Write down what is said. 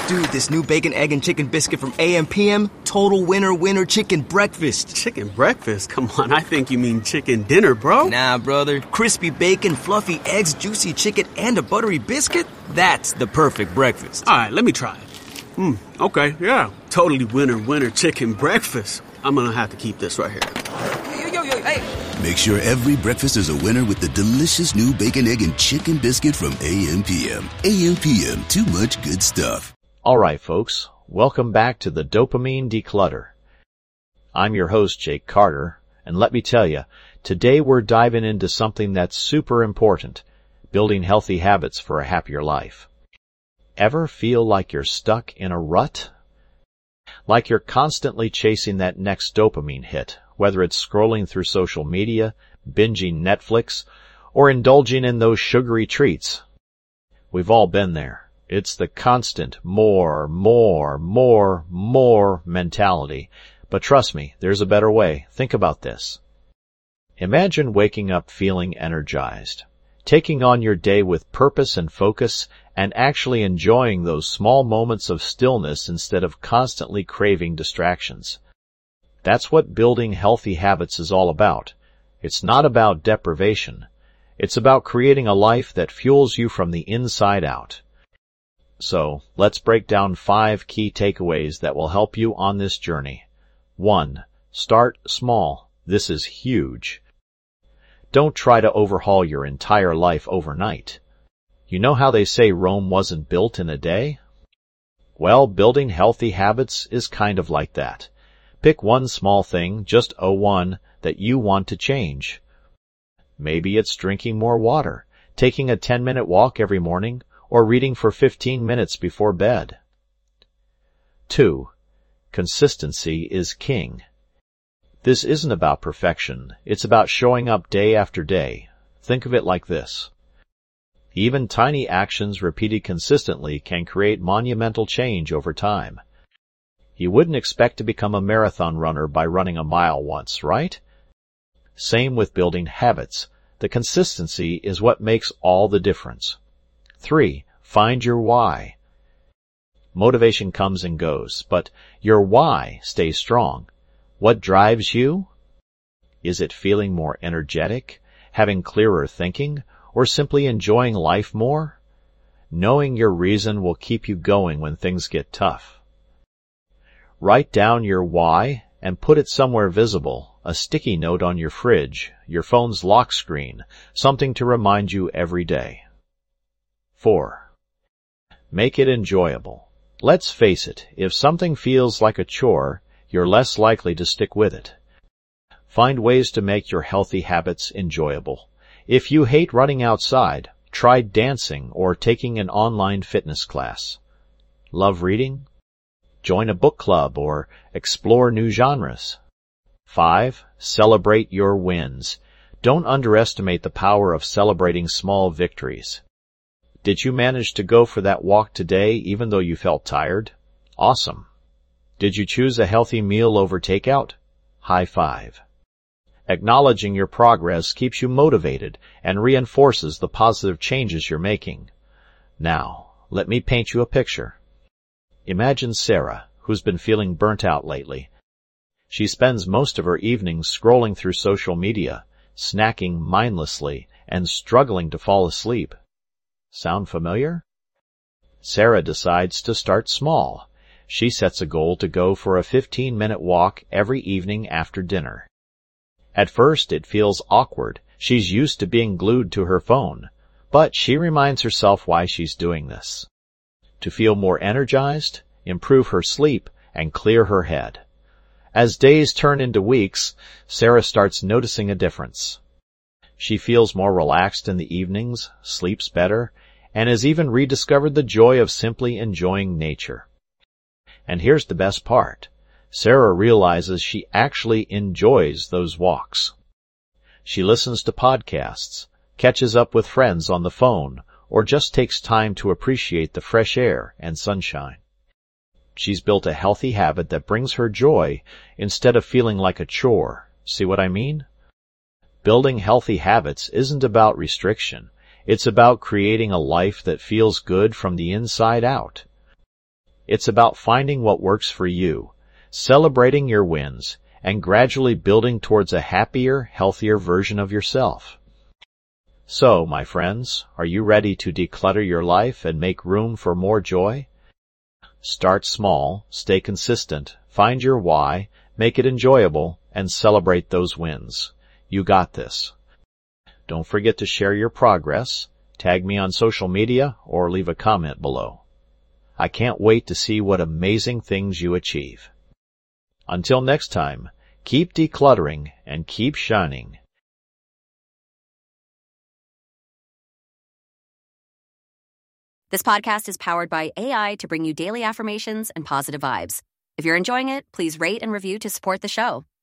Dude, this new bacon, egg, and chicken biscuit from AM/PM, total winner chicken breakfast. Chicken breakfast? Come on, I think you mean chicken dinner, bro. Nah, brother. Crispy bacon, fluffy eggs, juicy chicken, and a buttery biscuit? That's the perfect breakfast. All right, let me try it. Okay, yeah. Totally winner chicken breakfast. I'm gonna have to keep this right here. Yo, hey. Make sure every breakfast is a winner with the delicious new bacon, egg, and chicken biscuit from AM/PM. AM/PM, too much good stuff. All right, folks, welcome back to the Dopamine Declutter. I'm your host, Jake Carter, and let me tell you, today we're diving into something that's super important, building healthy habits for a happier life. Ever feel like you're stuck in a rut? Like you're constantly chasing that next dopamine hit, whether it's scrolling through social media, binging Netflix, or indulging in those sugary treats. We've all been there. It's the constant more mentality. But trust me, there's a better way. Think about this. Imagine waking up feeling energized, taking on your day with purpose and focus, and actually enjoying those small moments of stillness instead of constantly craving distractions. That's what building healthy habits is all about. It's not about deprivation. It's about creating a life that fuels you from the inside out. So, let's break down 5 key takeaways that will help you on this journey. 1. Start small. This is huge. Don't try to overhaul your entire life overnight. You know how they say Rome wasn't built in a day? Well, building healthy habits is kind of like that. Pick one small thing, just one, that you want to change. Maybe it's drinking more water, taking a 10-minute walk every morning, or reading for 15 minutes before bed. 2. Consistency is king. This isn't about perfection. It's about showing up day after day. Think of it like this. Even tiny actions repeated consistently can create monumental change over time. You wouldn't expect to become a marathon runner by running a mile once, right? Same with building habits. The consistency is what makes all the difference. 3. Find your why. Motivation comes and goes, but your why stays strong. What drives you? Is it feeling more energetic, having clearer thinking, or simply enjoying life more? Knowing your reason will keep you going when things get tough. Write down your why and put it somewhere visible, a sticky note on your fridge, your phone's lock screen, something to remind you every day. 4. Make it enjoyable. Let's face it, if something feels like a chore, you're less likely to stick with it. Find ways to make your healthy habits enjoyable. If you hate running outside, try dancing or taking an online fitness class. Love reading? Join a book club or explore new genres. 5. Celebrate your wins. Don't underestimate the power of celebrating small victories. Did you manage to go for that walk today even though you felt tired? Awesome. Did you choose a healthy meal over takeout? High five. Acknowledging your progress keeps you motivated and reinforces the positive changes you're making. Now, let me paint you a picture. Imagine Sarah, who's been feeling burnt out lately. She spends most of her evenings scrolling through social media, snacking mindlessly, and struggling to fall asleep. Sound familiar? Sarah decides to start small. She sets a goal to go for a 15-minute walk every evening after dinner. At first, it feels awkward. She's used to being glued to her phone. But she reminds herself why she's doing this. To feel more energized, improve her sleep, and clear her head. As days turn into weeks, Sarah starts noticing a difference. She feels more relaxed in the evenings, sleeps better, and has even rediscovered the joy of simply enjoying nature. And here's the best part. Sarah realizes she actually enjoys those walks. She listens to podcasts, catches up with friends on the phone, or just takes time to appreciate the fresh air and sunshine. She's built a healthy habit that brings her joy instead of feeling like a chore. See what I mean? Building healthy habits isn't about restriction. It's about creating a life that feels good from the inside out. It's about finding what works for you, celebrating your wins, and gradually building towards a happier, healthier version of yourself. So, my friends, are you ready to declutter your life and make room for more joy? Start small, stay consistent, find your why, make it enjoyable, and celebrate those wins. You got this. Don't forget to share your progress, tag me on social media, or leave a comment below. I can't wait to see what amazing things you achieve. Until next time, keep decluttering and keep shining. This podcast is powered by AI to bring you daily affirmations and positive vibes. If you're enjoying it, please rate and review to support the show.